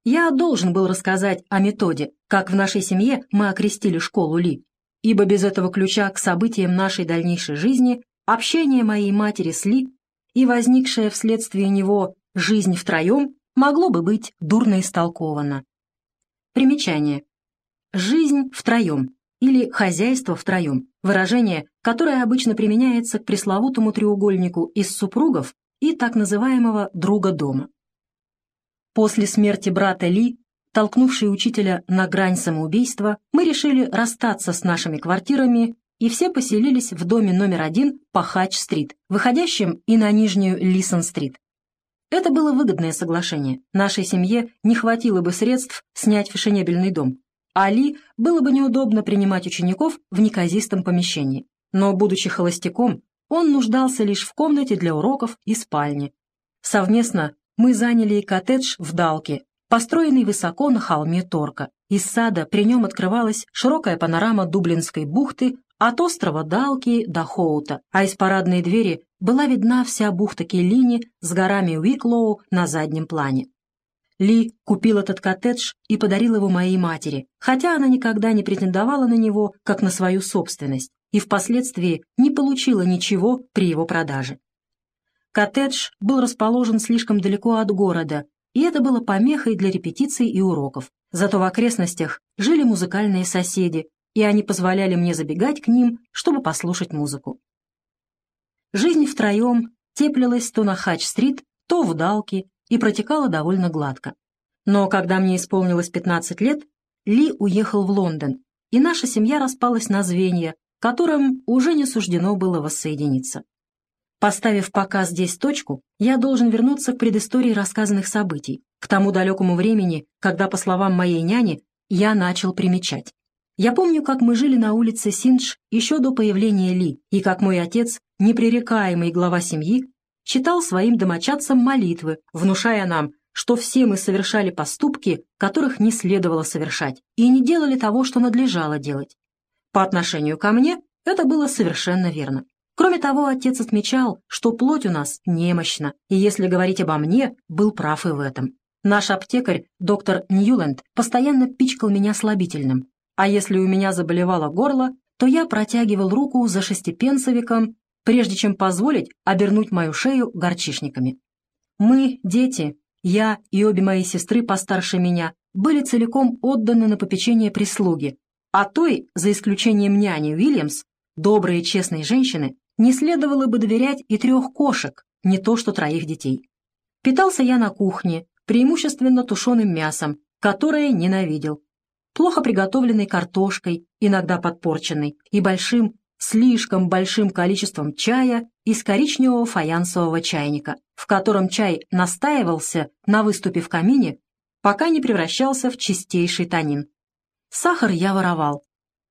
Я должен был рассказать о методе, как в нашей семье мы окрестили школу Ли, ибо без этого ключа к событиям нашей дальнейшей жизни общение моей матери с Ли и возникшая вследствие него жизнь втроем могло бы быть дурно истолковано. Примечание. Жизнь втроем или хозяйство втроем – выражение, которое обычно применяется к пресловутому треугольнику из супругов и так называемого друга дома. После смерти брата Ли, толкнувшей учителя на грань самоубийства, мы решили расстаться с нашими квартирами и все поселились в доме номер 1 по Хадж-стрит, выходящем и на нижнюю Лисон-стрит. Это было выгодное соглашение. Нашей семье не хватило бы средств снять фешенебельный дом, а Ли было бы неудобно принимать учеников в неказистом помещении. Но, будучи холостяком, он нуждался лишь в комнате для уроков и спальне. Совместно мы заняли и коттедж в Далке, построенный высоко на холме Торка. Из сада при нем открывалась широкая панорама Дублинской бухты от острова Далки до Хоута, а из парадной двери была видна вся бухта Келлини с горами Уиклоу на заднем плане. Ли купил этот коттедж и подарил его моей матери, хотя она никогда не претендовала на него как на свою собственность и впоследствии не получила ничего при его продаже. Коттедж был расположен слишком далеко от города, и это было помехой для репетиций и уроков. Зато в окрестностях жили музыкальные соседи, и они позволяли мне забегать к ним, чтобы послушать музыку. Жизнь втроем теплилась то на Хадж-стрит, то в Далке и протекала довольно гладко. Но когда мне исполнилось 15 лет, Ли уехал в Лондон, и наша семья распалась на звенья, которым уже не суждено было воссоединиться. Поставив пока здесь точку, я должен вернуться к предыстории рассказанных событий, к тому далекому времени, когда, по словам моей няни, я начал примечать. Я помню, как мы жили на улице Синдж еще до появления Ли, и как мой отец, непререкаемый глава семьи, читал своим домочадцам молитвы, внушая нам, что все мы совершали поступки, которых не следовало совершать, и не делали того, что надлежало делать. По отношению ко мне это было совершенно верно. Кроме того, отец отмечал, что плоть у нас немощна, и если говорить обо мне, был прав и в этом. Наш аптекарь, доктор Ньюленд, постоянно пичкал меня слабительным, а если у меня заболевало горло, то я протягивал руку за шестипенсовиком, прежде чем позволить обернуть мою шею горчишниками. Мы, дети, я и обе мои сестры постарше меня, были целиком отданы на попечение прислуги, а той, за исключением няни Уильямс, доброй и честной женщины, не следовало бы доверять и 3 кошек, не то что 3 детей. Питался я на кухне, преимущественно тушеным мясом, которое ненавидел, плохо приготовленной картошкой, иногда подпорченной, и слишком большим количеством чая из коричневого фаянсового чайника, в котором чай настаивался на выступе в камине, пока не превращался в чистейший танин. Сахар я воровал.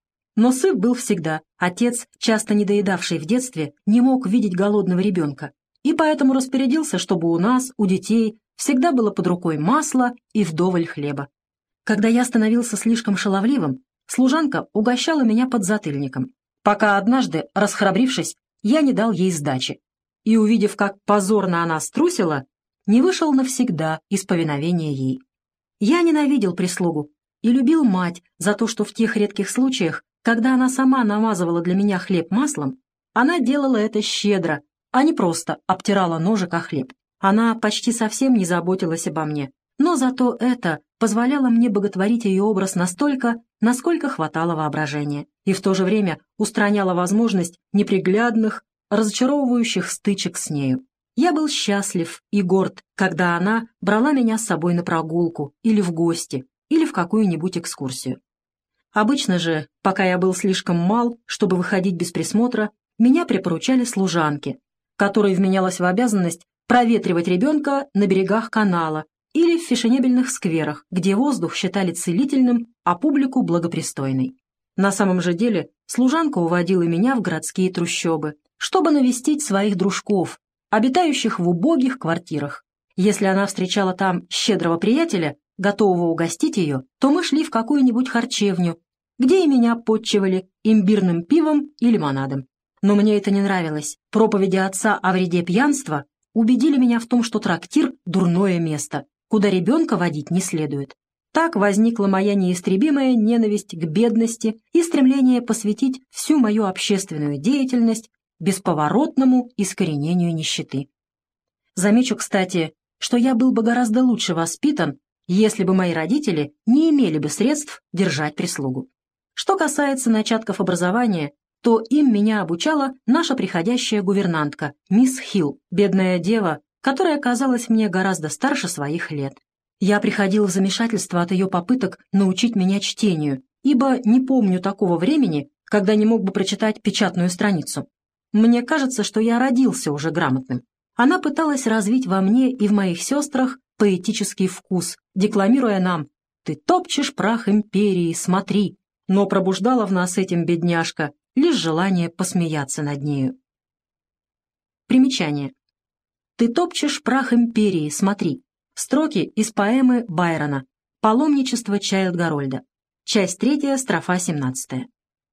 Но сыт был всегда. Отец, часто недоедавший в детстве, не мог видеть голодного ребенка, и поэтому распорядился, чтобы у нас, у детей, всегда было под рукой масло и вдоволь хлеба. Когда я становился слишком шаловливым, служанка угощала меня подзатыльником, пока однажды, расхрабрившись, я не дал ей сдачи, и, увидев, как позорно она струсила, не вышел навсегда из повиновения ей. Я ненавидел прислугу и любил мать за то, что в тех редких случаях, когда она сама намазывала для меня хлеб маслом, она делала это щедро, а не просто обтирала ножик о хлеб. Она почти совсем не заботилась обо мне, но зато это позволяло мне боготворить ее образ настолько, насколько хватало воображения, и в то же время устраняло возможность неприглядных, разочаровывающих стычек с нею. Я был счастлив и горд, когда она брала меня с собой на прогулку или в гости, или в какую-нибудь экскурсию. Обычно же, пока я был слишком мал, чтобы выходить без присмотра, меня припоручали служанке, которой вменялось в обязанность проветривать ребенка на берегах канала или в фешенебельных скверах, где воздух считали целительным, а публику благопристойной. На самом же деле служанка уводила меня в городские трущобы, чтобы навестить своих дружков, обитающих в убогих квартирах. Если она встречала там щедрого приятеля, готового угостить ее, то мы шли в какую-нибудь харчевню, где и меня подчивали имбирным пивом и лимонадом. Но мне это не нравилось. Проповеди отца о вреде пьянства убедили меня в том, что трактир — дурное место. куда ребенка водить не следует. Так возникла моя неистребимая ненависть к бедности и стремление посвятить всю мою общественную деятельность бесповоротному искоренению нищеты. Замечу, кстати, что я был бы гораздо лучше воспитан, если бы мои родители не имели бы средств держать прислугу. Что касается начатков образования, то им меня обучала наша приходящая гувернантка, мисс Хилл, бедная дева, которая казалась мне гораздо старше своих лет. Я приходил в замешательство от ее попыток научить меня чтению, ибо не помню такого времени, когда не мог бы прочитать печатную страницу. Мне кажется, что я родился уже грамотным. Она пыталась развить во мне и в моих сестрах поэтический вкус, декламируя нам «Ты топчешь прах империи, смотри», но пробуждала в нас этим, бедняжка, лишь желание посмеяться над нею. Примечание. «Ты топчешь прах империи, смотри». Строки из поэмы Байрона «Паломничество Чайльд-Гарольда». Часть 3, строфа 17.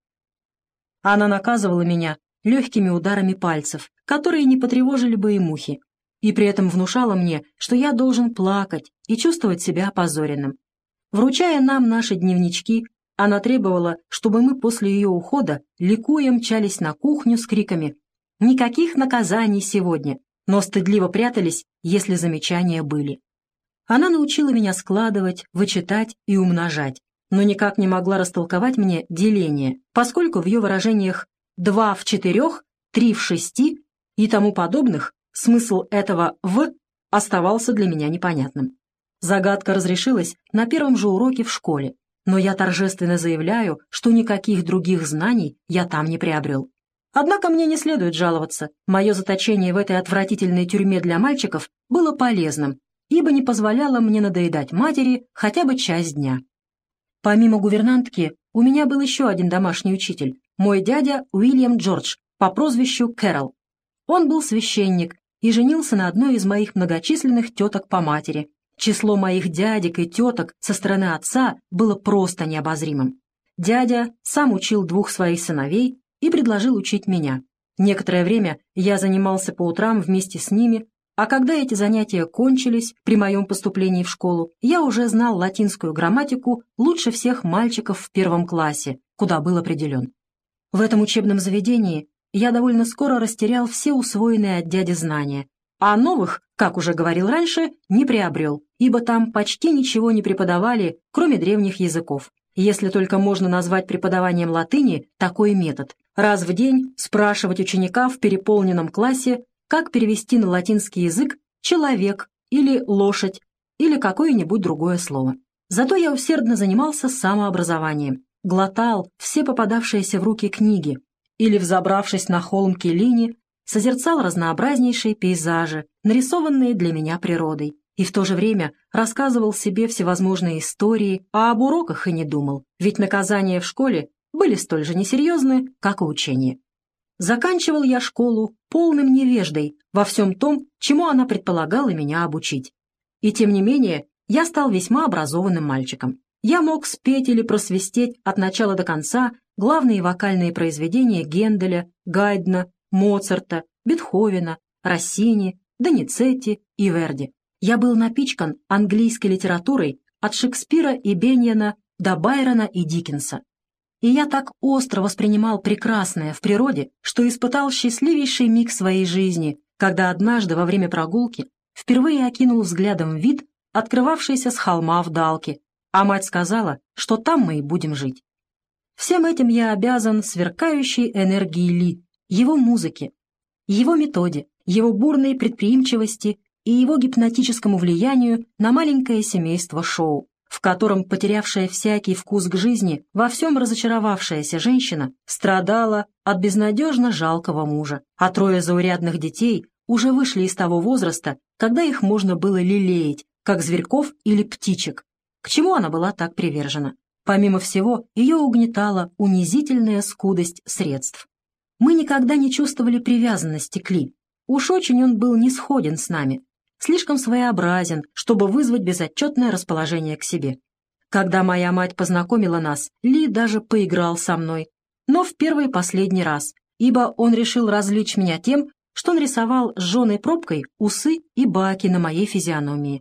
Она наказывала меня легкими ударами пальцев, которые не потревожили бы и мухи, и при этом внушала мне, что я должен плакать и чувствовать себя опозоренным. Вручая нам наши дневнички, она требовала, чтобы мы после ее ухода ликуя мчались на кухню с криками «Никаких наказаний сегодня!», но стыдливо прятались, если замечания были. Она научила меня складывать, вычитать и умножать, но никак не могла растолковать мне деление, поскольку в ее выражениях «2 в 4», «3 в 6» и тому подобных смысл этого «в» оставался для меня непонятным. Загадка разрешилась на первом же уроке в школе, но я торжественно заявляю, что никаких других знаний я там не приобрел. Однако мне не следует жаловаться, мое заточение в этой отвратительной тюрьме для мальчиков было полезным, ибо не позволяло мне надоедать матери хотя бы часть дня. Помимо гувернантки, у меня был еще один домашний учитель, мой дядя Уильям Джордж по прозвищу Кэрол. Он был священник и женился на одной из моих многочисленных теток по матери. Число моих дядек и теток со стороны отца было просто необозримым. Дядя сам учил 2 своих сыновей и предложил учить меня. Некоторое время я занимался по утрам вместе с ними, а когда эти занятия кончились при моем поступлении в школу, я уже знал латинскую грамматику лучше всех мальчиков в 1 классе, куда был определен. В этом учебном заведении я довольно скоро растерял все усвоенные от дяди знания, а новых, как уже говорил раньше, не приобрел, ибо там почти ничего не преподавали, кроме древних языков, если только можно назвать преподаванием латыни такой метод. Раз в день спрашивать ученика в переполненном классе, как перевести на латинский язык «человек» или «лошадь» или какое-нибудь другое слово. Зато я усердно занимался самообразованием, глотал все попадавшиеся в руки книги или, взобравшись на холм Келлини, созерцал разнообразнейшие пейзажи, нарисованные для меня природой, и в то же время рассказывал себе всевозможные истории, а об уроках и не думал, ведь наказания в школе были столь же несерьезны, как и учения. Заканчивал я школу полным невеждой во всем том, чему она предполагала меня обучить. И тем не менее, я стал весьма образованным мальчиком. Я мог спеть или просвистеть от начала до конца главные вокальные произведения Генделя, Гайдна, Моцарта, Бетховена, Россини, Доницетти и Верди. Я был напичкан английской литературой от Шекспира и Беньяна до Байрона и Диккенса. И я так остро воспринимал прекрасное в природе, что испытал счастливейший миг своей жизни, когда однажды во время прогулки впервые окинул взглядом вид, открывавшийся с холма в Далке, а мать сказала, что там мы и будем жить. Всем этим я обязан сверкающей энергии Ли, его музыке, его методе, его бурной предприимчивости и его гипнотическому влиянию на маленькое семейство Шоу, в котором потерявшая всякий вкус к жизни, во всем разочаровавшаяся женщина страдала от безнадежно жалкого мужа, а 3 заурядных детей уже вышли из того возраста, когда их можно было лелеять, как зверьков или птичек. К чему она была так привержена? Помимо всего, ее угнетала унизительная скудость средств. Мы никогда не чувствовали привязанности к Ли. Уж очень он был нисходен с нами, слишком своеобразен, чтобы вызвать безотчетное расположение к себе. Когда моя мать познакомила нас, Ли даже поиграл со мной, но в первый и последний раз, ибо он решил развлечь меня тем, что нарисовал сжженной пробкой усы и баки на моей физиономии.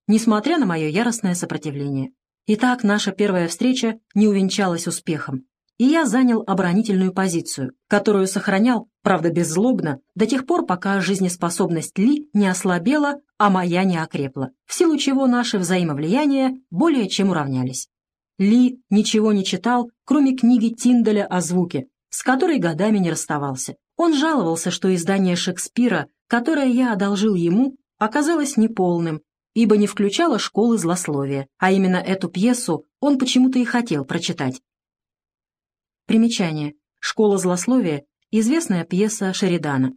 несмотря на мое яростное сопротивление. Итак, наша первая встреча не увенчалась успехом, и я занял оборонительную позицию, которую сохранял, правда беззлобно, до тех пор, пока жизнеспособность Ли не ослабела, а моя не окрепла, в силу чего наши взаимовлияния более чем уравнялись. Ли ничего не читал, кроме книги Тинделя о звуке, с которой годами не расставался. Он жаловался, что издание Шекспира, которое я одолжил ему, оказалось неполным, ибо не включало «Школы злословия», а именно эту пьесу он почему-то и хотел прочитать. Примечание. «Школа злословия» — известная пьеса Шеридана.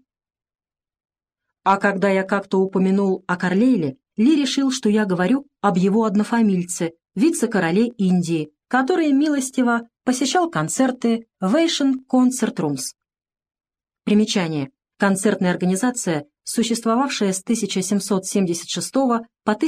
А когда я как-то упомянул о Карлейле, Ли решил, что я говорю об его однофамильце, вице-короле Индии, который милостиво посещал концерты в Asian Concert Rooms. Примечание. Концертная организация, существовавшая с 1776 по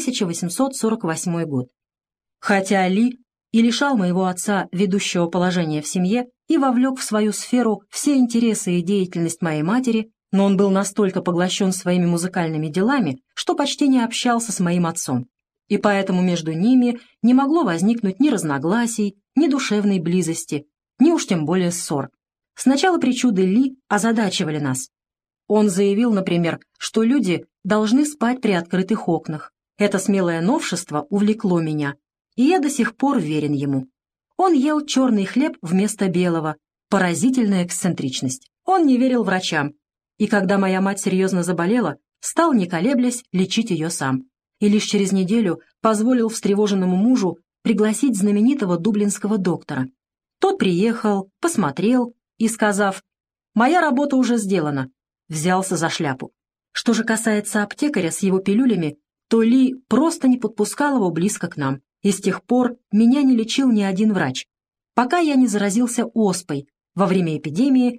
1848 год. Хотя Ли и лишал моего отца ведущего положения в семье и вовлек в свою сферу все интересы и деятельность моей матери, но он был настолько поглощен своими музыкальными делами, что почти не общался с моим отцом, и поэтому между ними не могло возникнуть ни разногласий, ни душевной близости, ни уж тем более ссор. Сначала причуды Ли озадачивали нас. Он заявил, например, что люди должны спать при открытых окнах. Это смелое новшество увлекло меня, и я до сих пор верен ему. Он ел черный хлеб вместо белого. Поразительная эксцентричность. Он не верил врачам. И когда моя мать серьезно заболела, стал, не колеблясь, лечить ее сам. И лишь через неделю позволил встревоженному мужу пригласить знаменитого дублинского доктора. Тот приехал, посмотрел и, сказав «Моя работа уже сделана», взялся за шляпу. Что же касается аптекаря с его пилюлями, то Ли просто не подпускал его близко к нам, и с тех пор меня не лечил ни один врач, пока я не заразился оспой во время эпидемии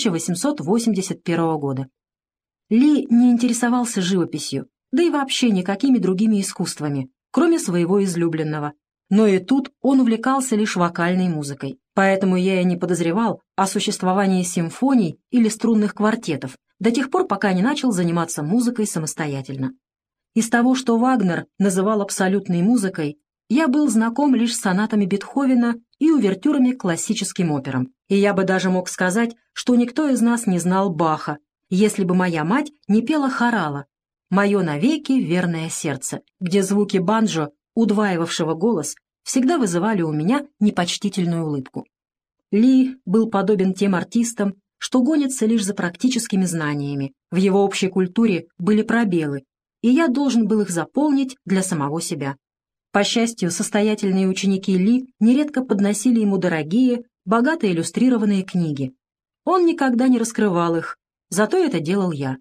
1881 года. Ли не интересовался живописью, да и вообще никакими другими искусствами, кроме своего излюбленного. Но и тут он увлекался лишь вокальной музыкой, поэтому я и не подозревал о существовании симфоний или струнных квартетов до тех пор, пока не начал заниматься музыкой самостоятельно. Из того, что Вагнер называл абсолютной музыкой, я был знаком лишь с сонатами Бетховена и увертюрами к классическим операм, и я бы даже мог сказать, что никто из нас не знал Баха, если бы моя мать не пела хорала «Мое навеки верное сердце», где звуки банджо, удваивавшего голос, всегда вызывали у меня непочтительную улыбку. Ли был подобен тем артистам, что гонятся лишь за практическими знаниями. В его общей культуре были пробелы, и я должен был их заполнить для самого себя. По счастью, состоятельные ученики Ли нередко подносили ему дорогие, богато иллюстрированные книги. Он никогда не раскрывал их, зато это делал я.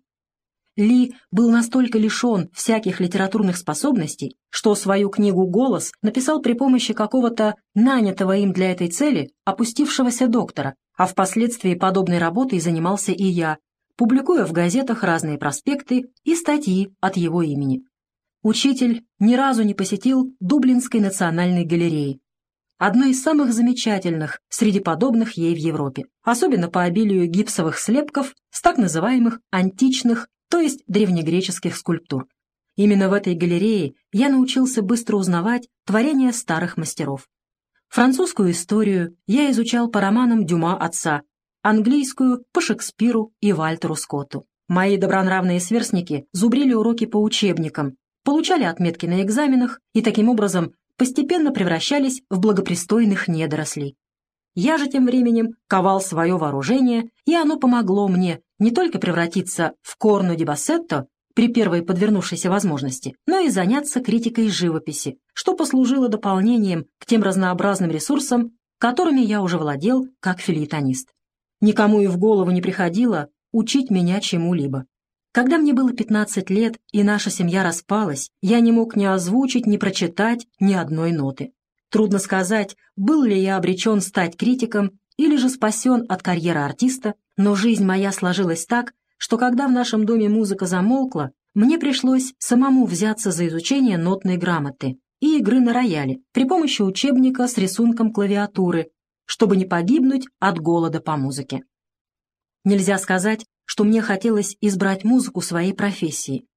Ли был настолько лишен всяких литературных способностей, что свою книгу «Голос» написал при помощи какого-то нанятого им для этой цели опустившегося доктора, а впоследствии подобной работой занимался и я, публикуя в газетах разные проспекты и статьи от его имени. Учитель ни разу не посетил Дублинской национальной галереи, одной из самых замечательных среди подобных ей в Европе, особенно по обилию гипсовых слепков с так называемых античных, то есть древнегреческих скульптур. Именно в этой галерее я научился быстро узнавать творения старых мастеров. Французскую историю я изучал по романам Дюма отца, английскую — по Шекспиру и Вальтеру Скотту. Мои добронравные сверстники зубрили уроки по учебникам, получали отметки на экзаменах и таким образом постепенно превращались в благопристойных недорослей. Я же тем временем ковал свое вооружение, и оно помогло мне не только превратиться в корну ди бассетто при первой подвернувшейся возможности, но и заняться критикой живописи, что послужило дополнением к тем разнообразным ресурсам, которыми я уже владел как фельетонист. Никому и в голову не приходило учить меня чему-либо. Когда мне было 15 лет и наша семья распалась, я не мог ни озвучить, ни прочитать ни одной ноты. Трудно сказать, был ли я обречен стать критиком или же спасен от карьеры артиста, но жизнь моя сложилась так, что когда в нашем доме музыка замолкла, мне пришлось самому взяться за изучение нотной грамоты и игры на рояле при помощи учебника с рисунком клавиатуры, чтобы не погибнуть от голода по музыке. Нельзя сказать, что мне хотелось избрать музыку своей профессии,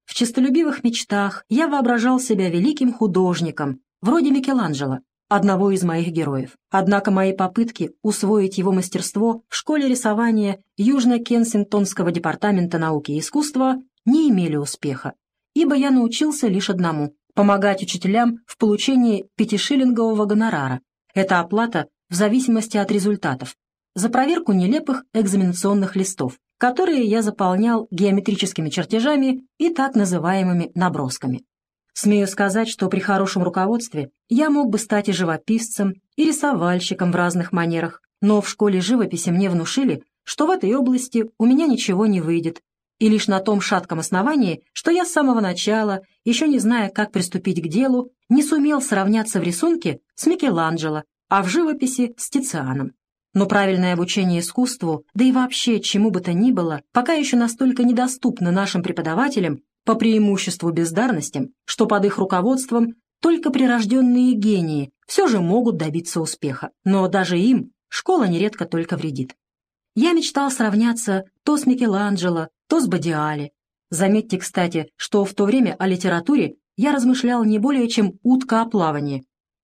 В честолюбивых мечтах я воображал себя великим художником, вроде Микеланджело, одного из моих героев. Однако мои попытки усвоить его мастерство в школе рисования Южно-Кенсингтонского департамента науки и искусства не имели успеха, ибо я научился лишь одному — помогать учителям в получении 5-шиллингового гонорара. Это оплата в зависимости от результатов, за проверку нелепых экзаменационных листов, которые я заполнял геометрическими чертежами и так называемыми набросками. Смею сказать, что при хорошем руководстве я мог бы стать и живописцем, и рисовальщиком в разных манерах, но в школе живописи мне внушили, что в этой области у меня ничего не выйдет, и лишь на том шатком основании, что я с самого начала, еще не зная, как приступить к делу, не сумел сравняться в рисунке с Микеланджело, а в живописи с Тицианом. Но правильное обучение искусству, да и вообще чему бы то ни было, пока еще настолько недоступно нашим преподавателям, по преимуществу бездарностям, что под их руководством только прирожденные гении все же могут добиться успеха. Но даже им школа нередко только вредит. Я мечтал сравняться то с Микеланджело, то с Бодиали. Заметьте, кстати, что в то время о литературе я размышлял не более чем утка о плавании.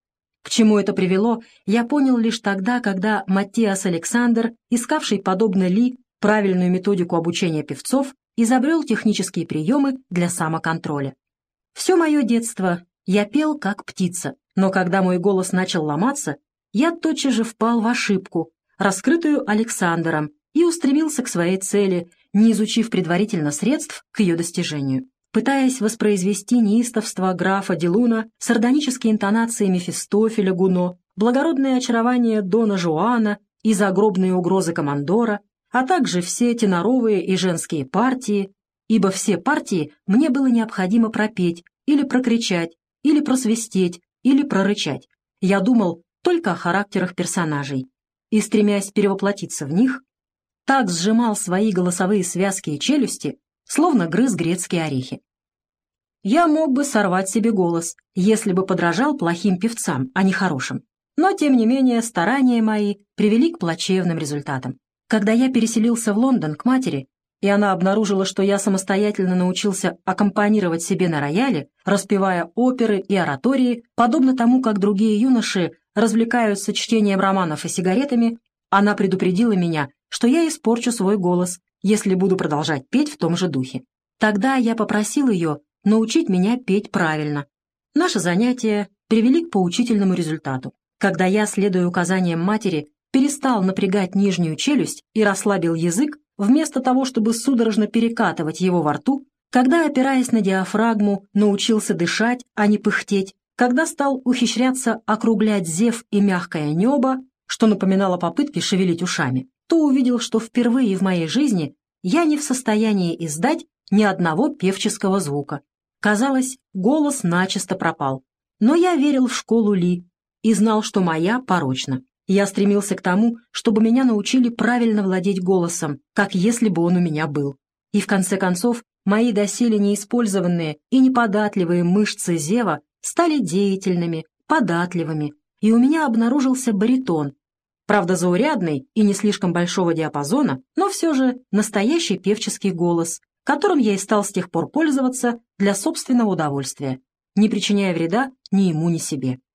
К чему это привело, я понял лишь тогда, когда Маттиас Александр, искавший, подобно Ли, правильную методику обучения певцов, изобрел технические приемы для самоконтроля. Все мое детство я пел как птица, но когда мой голос начал ломаться, я тотчас же впал в ошибку, раскрытую Александром, и устремился к своей цели, не изучив предварительно средств к ее достижению. Пытаясь воспроизвести неистовство графа Делуна, сардонические интонации Мефистофеля Гуно, благородное очарование Дона Жуана и загробные угрозы командора, а также все теноровые и женские партии, ибо все партии мне было необходимо пропеть, или прокричать, или просвистеть, или прорычать. Я думал только о характерах персонажей, и, стремясь перевоплотиться в них, так сжимал свои голосовые связки и челюсти, словно грыз грецкие орехи. Я мог бы сорвать себе голос, если бы подражал плохим певцам, а не хорошим. Но, тем не менее, старания мои привели к плачевным результатам. Когда я переселился в Лондон к матери, и она обнаружила, что я самостоятельно научился аккомпанировать себе на рояле, распевая оперы и оратории, подобно тому, как другие юноши развлекаются чтением романов и сигаретами, она предупредила меня, что я испорчу свой голос, если буду продолжать петь в том же духе. Тогда я попросил ее научить меня петь правильно. Наши занятия привели к поучительному результату. Когда я, следуя указаниям матери, перестал напрягать нижнюю челюсть и расслабил язык, вместо того, чтобы судорожно перекатывать его во рту, когда, опираясь на диафрагму, научился дышать, а не пыхтеть, когда стал ухищряться округлять зев и мягкое небо, что напоминало попытки шевелить ушами, то увидел, что впервые в моей жизни я не в состоянии издать ни одного певческого звука. Казалось, голос начисто пропал. Но я верил в школу Ли и знал, что моя порочна. Я стремился к тому, чтобы меня научили правильно владеть голосом, как если бы он у меня был. И в конце концов, мои доселе неиспользованные и неподатливые мышцы зева стали деятельными, податливыми, и у меня обнаружился баритон, правда заурядный и не слишком большого диапазона, но все же настоящий певческий голос, которым я и стал с тех пор пользоваться для собственного удовольствия, не причиняя вреда ни ему, ни себе.